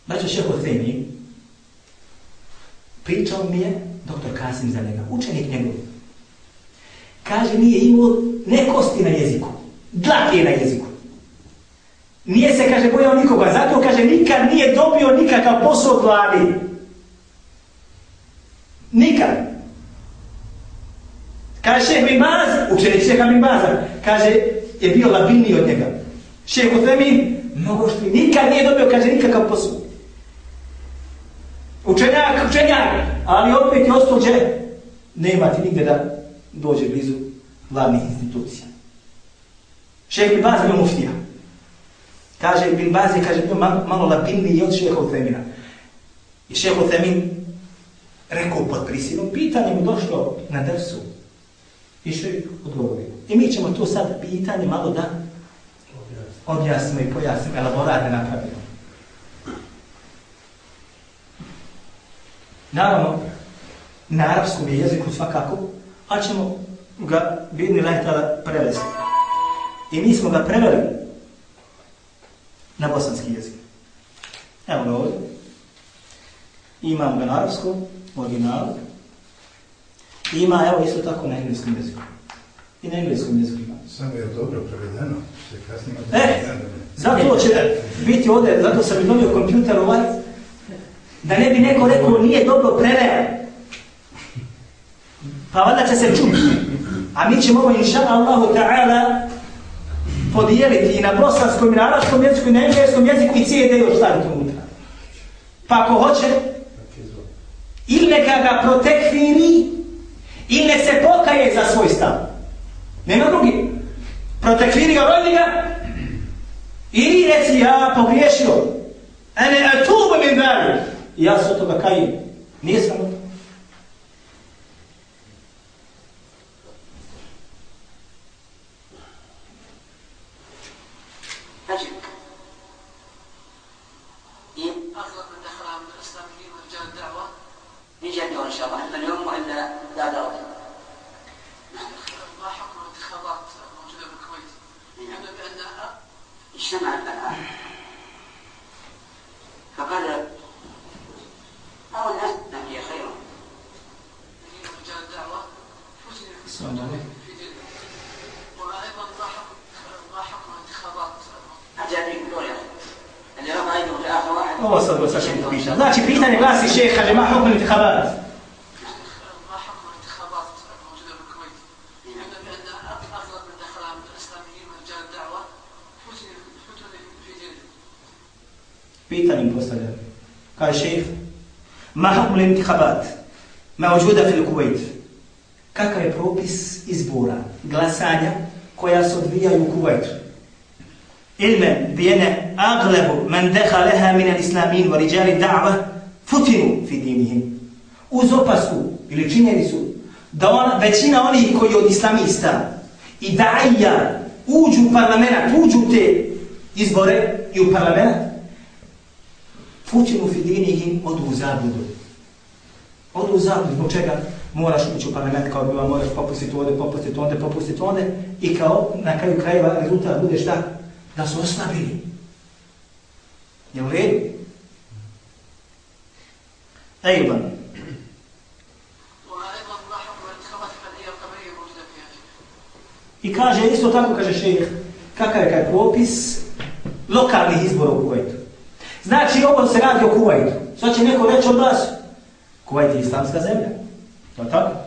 Braćo Šejh Uthejmin, pričao mi je doktor Kasim za njega, učenik njegov. Kaže, nije imao ne kosti na jeziku, dlake na jeziku. Nije se, kaže, bojao nikoga, zato, kaže, nikad nije dobio nikakav posao od vlade. Nikad. Kaže, Šejh bin Baz, učenik Šejha bin Baza, kaže, je bio labilniji od njega. Šejh Uthejmin, mnogo što nikad nije dobio, kaže, nikakav posao. Učenjak, ali opet je ostao gdje, nema ti nigde da dođe blizu vladnih institucija. Šejh bin Baz bio muftija. Kaže, bin Baz je, kaže, bio malo labilniji od Šejha Uthejmina. I Šejh Uthejmin rekao pod prisilom, pitanje mu došlo na dersu. I Šejh odgovorio. I mi ćemo to sad pitanje malo da objasnimo i pojasnimo, elaborate napravimo. Naravno, na arapskom je jeziku svakako, ali ćemo ga bidni lajtala prevesti. I mi smo ga preveli na bosanski jezik. Evo ga ovdje. Imam ga na arapskom, originalu. Ima, evo, isto tako na engleskom jeziku. I na engleskom jeziku ima. Samo je dobro prevedeno. Zato će biti ovdje, zato sam i dobio kompjuter ovaj, da ne bi neko rekao nije dobro preveo. Pa valjda će se čuti. A mi ćemo ovo, inša Allahu ta'ala, podijeliti i na bosanskom, i na arapskom jeziku, i na engleskom jeziku i cijeli još staviti unutra. Pa ako hoće, ili neka ga protekfiri, ili ne se pokaje za svoj stav. Nema drugi. Protekfiri ga, rodi ga, ili reci, ja pogriješio. Ene atubu min zalik. Ja se od toga kajim. Nije samo to. Znači, i أغلب الدخل من الإسلاميين ورجال الدعوة نجي اليوم إن شاء الله إما اليوم وإلا بعد غد. ما حكم الانتخابات الموجودة بالكويت؟ يعني بأنها اجتمعت الآن فقال أو الناس هي خير رجال الدعوة فتن في دينهم وأيضا ما حكم الانتخابات أجانب يقولون يا أخي اللي رفع يده في آخر واحد Ovo sad go sačem piša. Znači, pitanje glasi šejh, kaže, ma hukm intikabat. ما حكم الانتخابات الموجودة بالكويت؟ يعني بأن أغلب من دخلها من الإسلاميين ورجال الدعوة فتن في دينهم. Pitanje postavlja. Kaže šejh, ma hukm intikabat موجودة في الكويت. Kakav je propis izbora, glasanja koja se odvijaju u Kuvajtu? Ilme bijene aglebu men dehaleha min al-islamin wa rijali da'va futinu fi dinihim. Uz opasku ili činjenicu da većina onih koji od islamista i da'ija uđu u parlament, uđu u te izbore i u parlament, futinu fi dinihim odu u zabludu. Odu u zabludu, zbog čega? Moraš ući u parlament, kao bila moraš popustiti ovdje i kao na kraju krajeva rezultat bude šta? Da su oslabili. Je u redu? Ejban. I kaže, isto tako kaže šejh, kakav je propis lokalnih izbora u Kuvajtu. Znači, ovo se radi o Kuvajtu. Sad će neko reći od vas, Kuvajt je islamska zemlja. To je tako?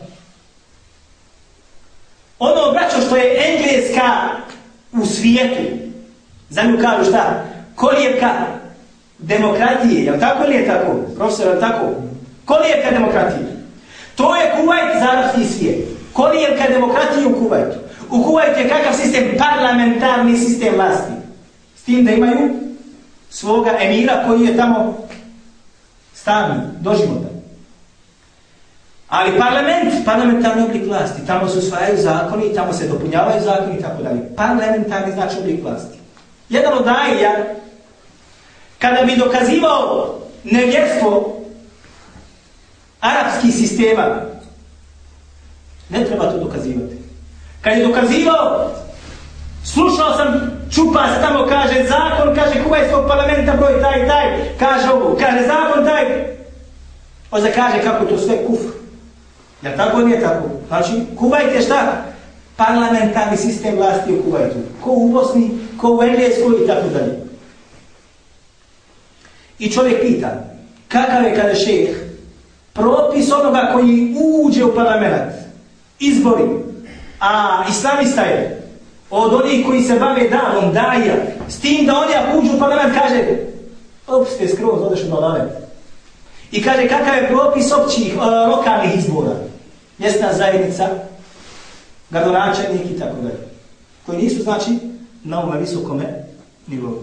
Ono, braćo, što je Engleska u svijetu, za nju kažu šta? Kolijevka demokratije, je li tako ili je tako? Profesor, je li tako? Kolijevka demokratije. To je Kuvajt za arapski svijet. Kolijevka demokratije u Kuvajtu. U Kuvajtu je kakav sistem? Parlamentarni sistem vlasti. S tim da imaju svoga emira koji je tamo stalni, doživotan. Ali parlamentarni oblik vlasti, tamo se usvajaju zakoni, tamo se dopunjavaju zakoni i tako dalje. Parlamentarni znači oblik vlasti. Jedan od daija, kada bi dokazivao nevjerstvo arapskih sistema, ne treba to dokazivati. Kad je dokazivao, slušao sam čupa se tamo, kaže zakon, kaže kuvajskog parlamenta broj taj, kaže ovo, kaže zakon taj. Onda kaže kako to sve kufr. Jel tako nije tako? Znači, Kuvajt je šta? Parlamentarni sistem vlasti u Kuvajtu. Ko u Bosni, ko u Engleskoj i tako dalje. I čovjek pita, kakav je kada šejh propis onoga koji uđe u parlament, izbori, a islamista je od onih koji se bave davom, daja, s tim da oni ako uđu u parlament kaže, opste skroz, odeš u parlament. I kaže kakav je propis općih lokalnih izbora, mjesna zajednica, gradonačelnik i tako dalje, koji nisu znači na ovome visokome nivou.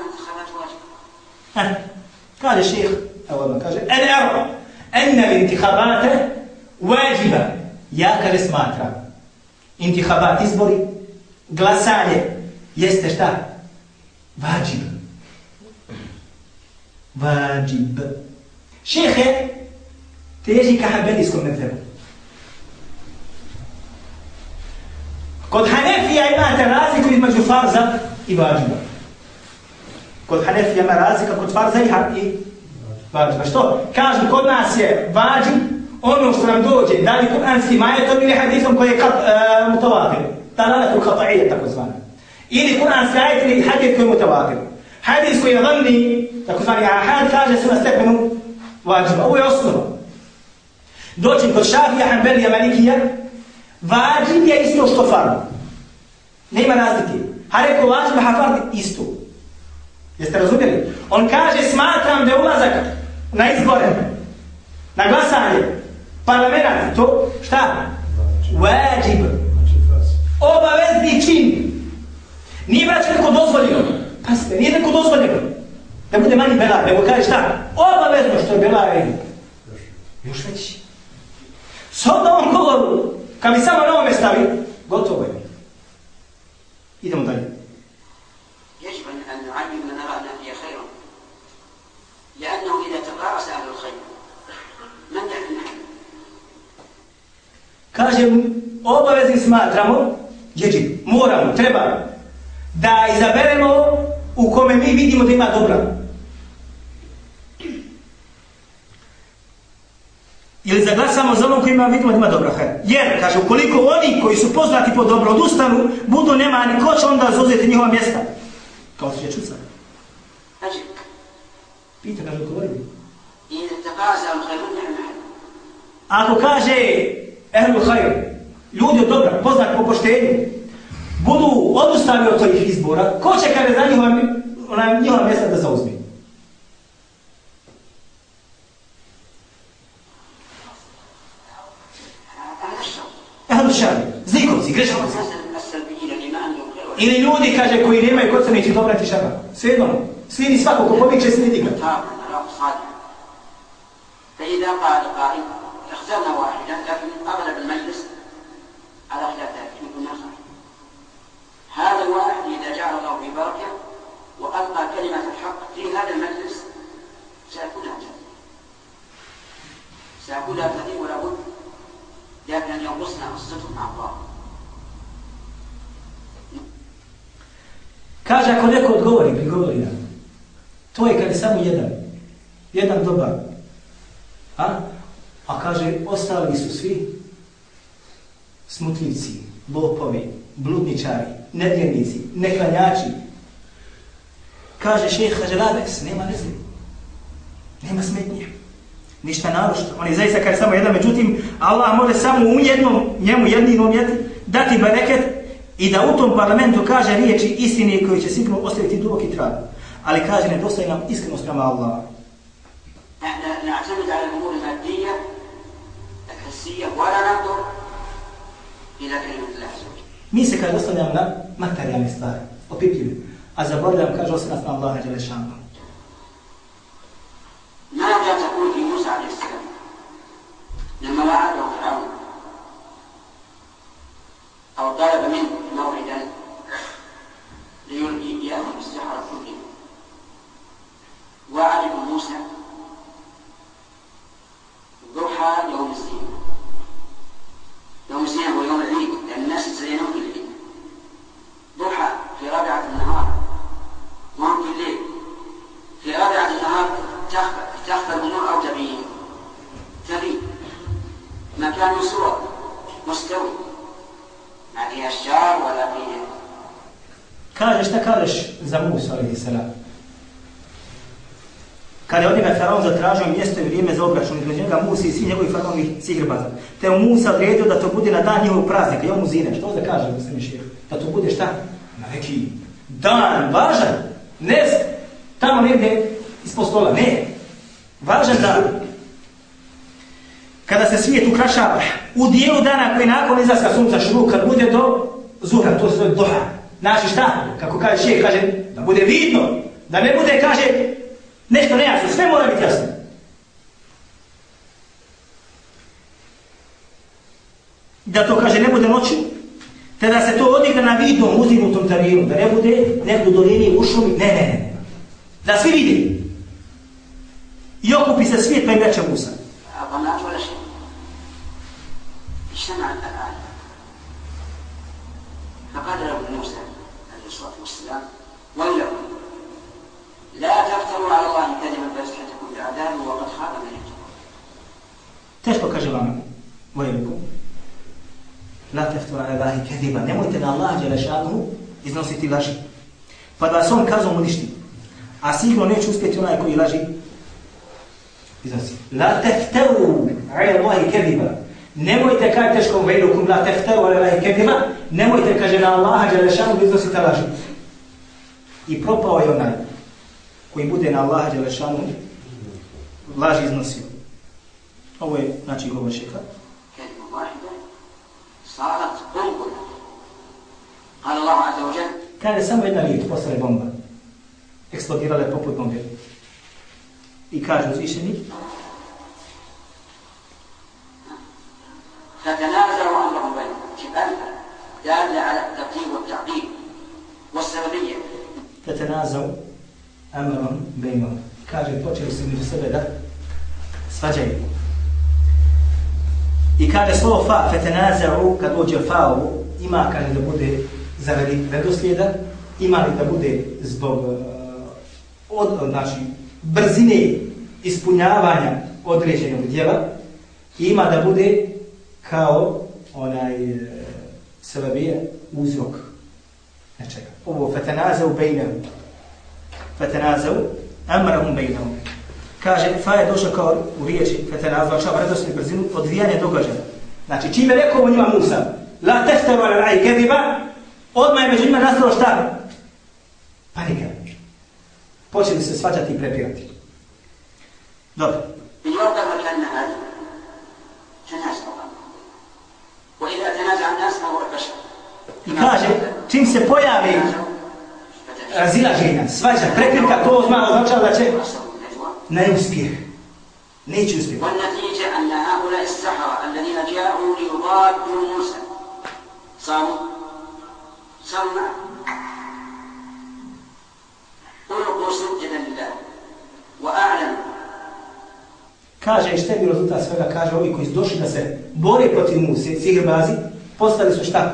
Kaže šejh, evo odmah kaže, ene intihabate vađiba. Ja kaže smatram, intihabat izbori, glasanje, jeste šta? Vađib. Vađib. Šejh je teži ka hanbelijskom mezhebu. Kod Hanefija imate razliku između farza i vađiba. Kod Hanefija ima razlika kod farza i vađiba. Što? Kažu, kod nas je vađib ono što nam dođe, da li kuranskim ajetom ili hadisom koji je mutavatir. Dalalatul qat'iyya tako zvana. Ili kuranski ajet ili hadis koji je mutavatir. Hadis koji je dhanni, tako zvani ahad, kaže se na stepenu vađiba. Ovo je osnova. Doći kod Šafija, Hanbelija, Malikija, vađib je isto što farz. Nema razlike. Ha rekao vađib, ha farz isto. Jeste razumjeli? On kaže, smatram da je ulazak na izbore, na glasanje, parlament, to šta? Vađib. Obavezni čin. Nije braće neko dozvoljeno. Pasite, nije neko dozvoljeno. Da bude manji bela, nego kaže šta? Obavezno što je bela je još veći. S ovom govoru, kad bi samo na ovome stavi, gotovo je. Idemo dalje. يجب أن نعلم من نرى أن فيه خير لأنه إذا تقارس أهل الخير من يحل الحل. Kažem, obavezni smatramo, jeđi, moramo, treba da izaberemo u kome mi vidimo da ima dobra. Ili zaglasamo za onom koji vidimo da ima dobra. Jer, kaže, ukoliko oni koji su poznati po dobro odustanu, budu nemani, ko će onda zauzeti njihova mjesta? Kao se će čuti sad. Pita, kaže, odgovori. Ako kaže ehlul hajr, ljudi od dobra, poznat po poštenju, budu odustali od tih izbora, ko će kada za njihova mjesta da zauzme? Ehlul šar, zlikovci, greškovci. Ili ljudi, kaže, koji nemaju kod se neći dobra ti šara. Svejedno, slidi svako, ko pomiče, slidi ga. فإذا قال قائل اخترنا واحدا لكن أغلب المجلس على خلاف ذلك يكون نصح. هذا الواحد إذا جعل الله في بركة وألقى كلمة الحق في هذا المجلس سيكون كثير ولا بد لكن أن ينقصنا الصدق مع الله. Kaže, ako neko odgovori, prigovori nam. To je kad je samo jedan dobar. A kaže, ostali su svi smutljivci, lopovi, bludničari, nevjernici, neklanjači. Kaže šejh, kaže, labes, nema veze, nema smetnje, ništa naročito. On je zaista kaže samo jedan, međutim, Allah može samo u njemu jedinom dati bereket i da u tom parlamentu kaže riječi istine koje će sigurno ostaviti duboki trag. Ali kaže, nedostaje nam iskrenost prema Allaha. نعتمد على الأمور المادية الحسية ولا ننظر إلى كلمة الله عز وجل. Mi se kaže ostavljamo na materijalne stvari, opipljive, a zaboravljamo kaže ostavljamo na Allaha dželle šanehu. ماذا تقول في موسى عليه السلام لما وعده فرعون أو طلب منه موعدا ليأتي بالسحرة كلهم وعده موسى ضحى يوم الزينة. يوم الزينة هو يوم العيد لأن الناس يتزينون في العيد. ضحى في رابعة النهار كان من صور مستوي ما فيها أشجار ولا فيه. Kažeš, šta kažeš za Musa, alejhi selam? Kada je od njega faraon zatražio mjesto i vrijeme za obračun između njega, Musi i svi njegovi faraonovi sihrbaza, te mu Musa odredio da to bude na dan njegovog praznika, Jom Zine. Što da kaže Muslim šejh? Da to bude šta? Na neki dan, važan, ne tamo negdje ispod stola, ne. Važan dan. Kada se svijet ukrašava, u dijelu dana koji nakon izlaska sunca šuruk, kad bude do zuhra, to se zove duha. Znači šta? Kako kaže šejh, kaže da bude vidno, da ne bude, kaže, nešto nejasno, sve mora biti jasno. Da to, kaže, ne bude noću, te da se to odigra na vidnom uzdignutom terenu, da ne bude nekdo dolini u šumi, ne. Da svi vidi. I okupi se svijet, pa im reče Musa. أظنات ولا شيء اجتمع الآن فقال له موسى عليه الصلاة والسلام ويلكم لا تفتروا على الله كذبا فيسحتكم بعذاب وقد خاب من يفترى. Teško kaže vam, vojeliku, la teftura ala Allahi kadiba, nemojte na Allah dželešanu iznositi laži. Pa da vas on kazom uništi, a sigurno neće uspjeti onaj koji laži iznosi. La tefteru ala Allahi kadiba, nemojte, kaže teškom vojelikum, la tefteru ala Allahi kadiba, nemojte, kaže na Allaha dželešanu iznositi laži. I propao je onaj koji bude na Allaha dželešanu laži iznosio. Ovo je, znači, govor šeha. Kada je samo jedna riječ postale bomba, eksplodirala je poput bombe. I kaže uzvišeni, فتنازعوا أمرهم بينهم شباب دال على الترتيب والتعقيب والسببية. فتنازعوا أمرهم بينهم. Kaže, počeli su među sebe da svađaju. I kaže slovo fa, fetenaza'u, kad dođe fa'u, ima, kaže, da bude zaradi redoslijeda, ima li da bude zbog znači, brzine ispunjavanja određenog djela, i ima da bude kao onaj sebebije uzrok nečega. Ovo fetenaza'u bejnehum. Fetenaza'u amrahum bejnehum. Kaže, fa je došao kao u riječi, fetenaza'u, očava redosnu brzinu, odvijanje događaja. Znači, čime rekao u njima Musa, la tefteru ala Allahi kadiba, odmah je među njima nastalo šta? Panika. Počeli se svađati i prepirati. Dobro. I kaže, čim se pojavi razilaženja, svađa, prepirka, to označava da će neuspjeh. Neće uspjeh. والنتيجة أن هؤلاء السحرة الذين جاءوا ليضادوا موسى صاروا معه ألقوا سجدا لله وأعلنوا. Kaže, šta je bio rezultat svega? Kaže, ovi koji su došli da se bore protiv Muse, sihrbazi, postali su šta?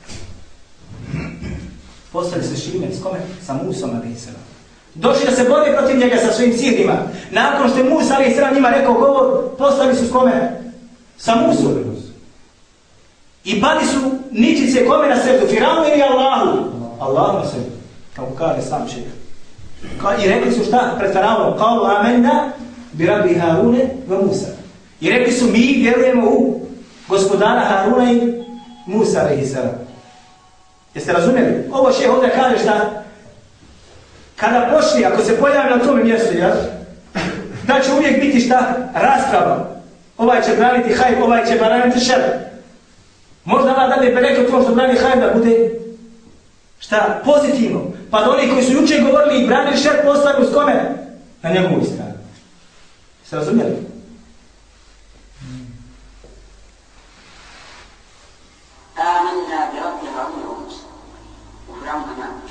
Postali su šime, s kome? Sa Musom, alejhi selam. Došli da se bore protiv njega sa svojim sihrima. Nakon što je Musa, alejhi selam, njima rekao govor, postali su s kome? Sa Musom. I pali su ničice kome na srdu? Firaunu ili Allahu? Allahu na srdu. Kako kaže sam šejh. I rekli su šta pred Faraonom? Kalu amenna bi rabbi Harune wa Musa. I rekli su, mi vjerujemo u gospodara Haruna i Musa, alejhi selam. Jeste razumjeli? Ovo šejh ovdje kaže šta? Kada pošli, ako se pojavi na tome mjestu, ja, da će uvijek biti šta? Rasprava. Ovaj će braniti hajb, ovaj će braniti šer. Možda Allah da bi rekao to što brani hajb da bude šta? Pozitivno. Pa da oni koji su juče govorili i branili šer postavili s kome? Na njegovu stranu. Jeste razumjeli? آمنا برب هارون وموسى وفرعون أمامه.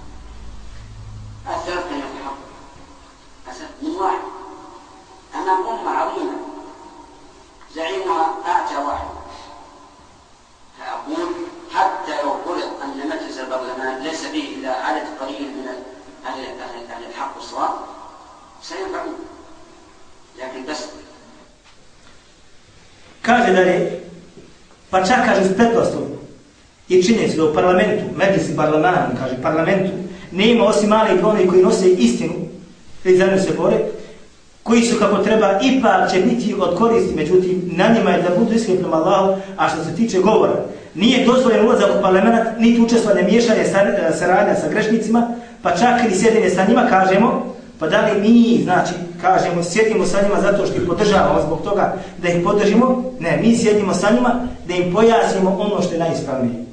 الثلاث كلمات الحق من واحد أمام أمة عظيمة زعيمها أعتى واحد. فأقول حتى لو فرض أن مجلس البرلمان ليس به إلا عدد قليل من أهل الحق والصواب سينفعون. لكن بس kaže dalje, Pa čak kaže s pretpostavkom i činjenicu da u parlamentu, Medžlisi Barlaman, kaže parlamentu, nema osim mali broj koji nose istinu, i zajedno se bore, koji su kako treba, ipak će biti od koristi, međutim, na njima je da budu iskreni prema Allahu, a što se tiče govora, nije dozvoljen ulazak u parlament, niti učestvovanje miješanje saradnja sa grešnicima, pa čak i sjedinje sa njima, kažemo, pa da li mi, znači, kažemo, sjedimo sa njima zato što ih podržavamo zbog toga da ih podržimo, ne, mi sjedimo sa njima da im pojasnimo ono što je najispravnije.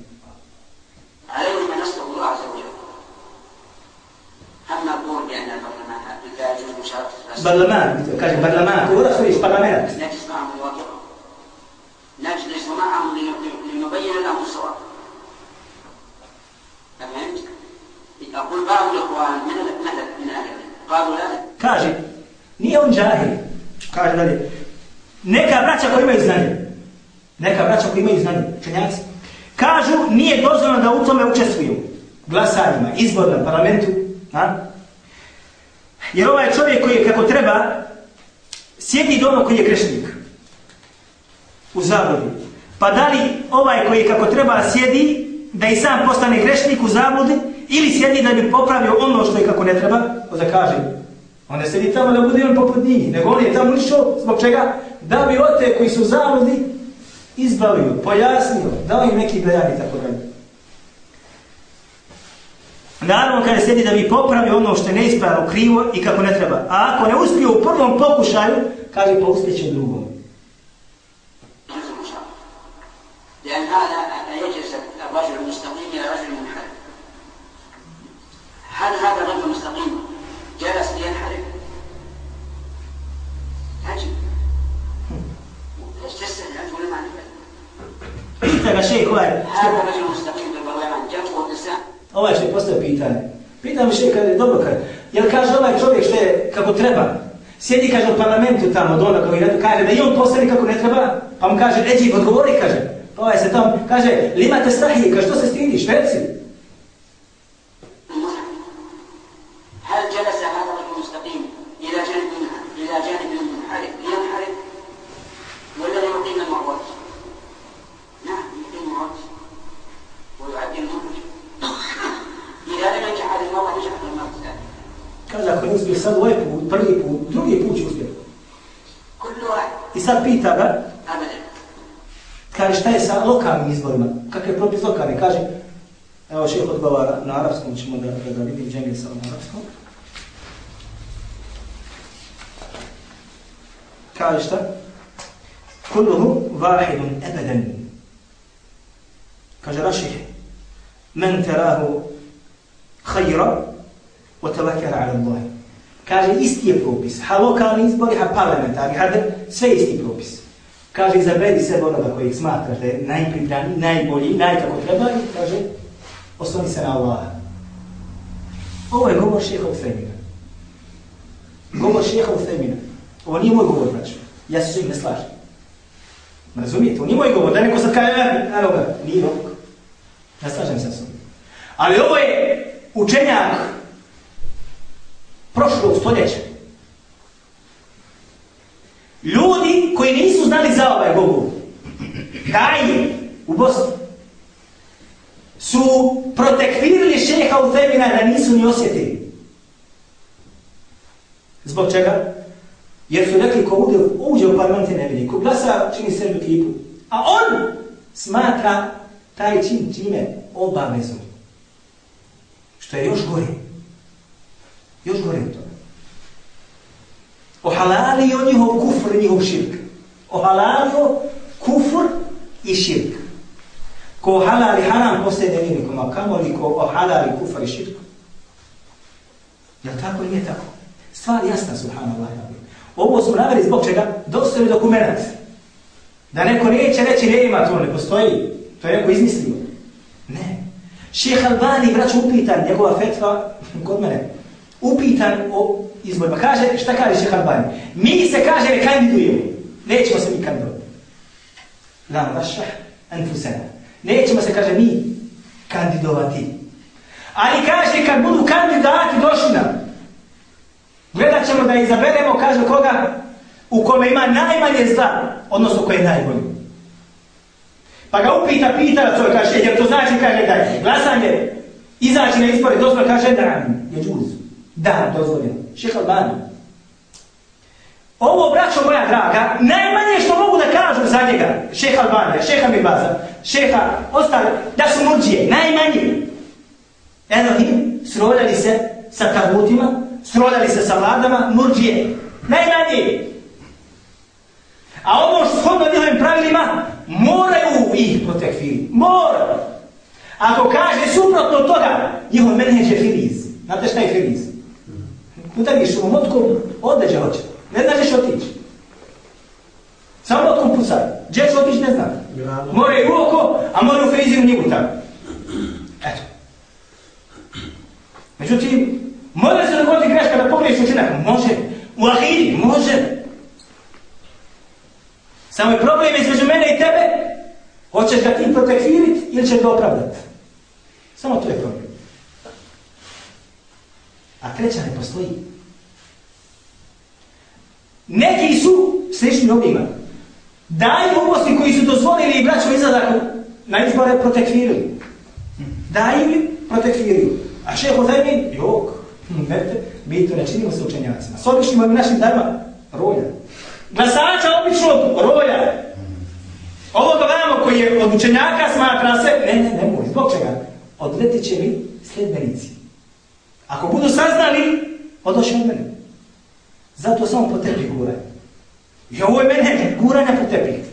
برلمان kaže برلمان هو رئيس البرلمان نجلس معهم ليواجههم نجلس معهم لنبين لهم الصواب فهمت؟ أقول بعض الإخوان من أهل قالوا لا kaže nije on džahil kaže dalje neka braća koji imaju znanje učenjaci kažu nije dozvoljeno da u tome učestvuju glasanjima, izborima, parlamentu, a? Jer ovaj čovjek koji je kako treba sjedi do onog koji je grešnik u zabludi. Pa da li ovaj koji je kako treba sjedi da i sam postane grešnik u zabludi ili sjedi da bi popravio ono što je kako ne treba, da kaže on ne sjedi tamo da bude on poput njih, nego on je tamo išao zbog čega da bi od te koji su u zabludi izbavio, pojasnio, dao im neki bejan i tako dalje. Naravno kada sjedi da bi popravio ono što je neispravno, krivo i kako ne treba. A ako ne uspije u prvom pokušaju, kaže pa uspjeće u drugom. لأن هذا يجلس الرجل المستقيم إلى رجل منحرف. هل هذا الرجل المستقيم جلس لينحرف؟ عجيب. ليش تسأل عنه ولا معنى هذا الرجل المستقيم بالبرلمان جاءته النساء. Ovaj što je postavio pitanje. Pitam še kada je dobro kada. Jel kaže ovaj čovjek što je kako treba? Sjedi kaže u parlamentu tamo od onda koji kaže da i on postavi kako ne treba, pa mu kaže ređi, odgovori kaže. Pa ovaj se tamo kaže, li imate strahije, kaže što se stidiš, reci. هل جلس هذا الرجل المستقيم إلى جانب المنحرف لينحرف ولا يقيم المعوج؟ نعم يقيم المعوج ويعدل المنهج. إذا لم ينجح هذه المرة ينجح في المرة الثانية. Kaže ako ne uspije sad ovaj put, prvi put, drugi put će uspjeti. كل واحد. I sad pita ga, أبدا. kaže šta je sa lokalnim izborima, kakav je propis lokalni, kaže, evo šejh odgovara na arapskom, ćemo da vidim džemije sa na arapskom. Kaže šta? Kulluhu vahidun ebedan. Kaže Raših, men terahu khayra wa tawakkal ala Allah. Kaže isti je propis, ha lokalni izbori, ha parlamentarni, sve isti propis. Kaže izaberi sebe onoga kojeg smatraš da je najpripravniji, najbolji, najkako treba i kaže osloni se na Allaha. Ovo je govor šeha Uthejmina. Govor šeha Uthejmina. Ovo nije moj govor, braću. Ja se s njim ne slažem. Razumijete? Ovo nije moj govor. Da neko sad kaže, evo ga, nije ovog. Ne slažem se s njim. Ali ovo je učenjak prošlog stoljeća. Ljudi koji nisu znali za ovaj govor, daje u Bosni, su protekvirili šeha Uthejmina da nisu ni osjetili. Zbog čega? Jer su rekli ko uđe u parlament ne vidi, ko glasa čini sebi klipu. A on smatra taj čin čime obavezom. Što je još gore. Još gore od toga. Ohalalio njihov kufr i njihov širk. Ohalalio kufr i širk. Ko halali haram postaje nevjernikom, a kamoli ko ohalali kufr i širk. Jel tako ili nije tako? Stvar jasna, subhanallah. Ovo smo naveli zbog čega? Dostoji dokument. Da neko neće reći nema to, ne postoji. To je neko izmislio. Ne. Šejh Albani, braću, upitan, njegova fetva kod mene, upitan o izborima. Kaže, šta kaže šejh Albani? Mi se, kaže, ne kandidujemo. Nećemo se mi kandidovati. La nurashah anfusana. Nećemo se, kaže, mi kandidovati. Ali kaže, kad budu kandidati došli nam, gledat ćemo da izaberemo, kaže, koga u kome ima najmanje zla, odnosno koji je najbolji. Pa ga upita, to kaže, jer to znači, kaže da je glasanje, izaći na izbore, dozvoljeno, kaže da je džuz. Da, dozvoljeno. Šejh Albani. Ovo, braćo moja draga, najmanje što mogu da kažu za njega, šejh Albanija, šejha Mirbaza, šejha ostali, da su murđije, najmanje. Elohim, sroljali se sa tagutima, sroljali se sa vladama, murđije, najmanje. A ovo što shodno njihovim pravilima, moraju ih protekfiriti. Moraju. Ako kaže suprotno od toga, njihov menheđ je filiz. Znate šta je filiz? Udariš u motkom, odleđe hoće. Ne znaš gdje će otići. Samo motkom pucaj. Gdje će otići ne zna. More u oko, a more u filizi u njivu tamo. Eto. Međutim, može se dogoditi greška da pogriješ učinak? Može. U ahiri? Može. Samo je problem između mene i tebe, hoćeš ga ti protekfiriti ili ćeš ga opravdati. Samo to je problem. A treća ne postoji. Neki su slični ovima. Daju ubosti koji su dozvolili i braćo izladak na izbore protekfirili. Daju li protekfirili. A šejh Uzajmin, mi to ne činimo sa učenjacima. S običnim ovim našim darima, rolja. Glasača običnog roja. Ovoga vamo koji je od učenjaka smatra se, ne moj, zbog čega? Odletit će mi sljedbenici. Ako budu saznali, odoši od mene. Zato samo po tepi guraj. I ovo je mene, guranja po tepi.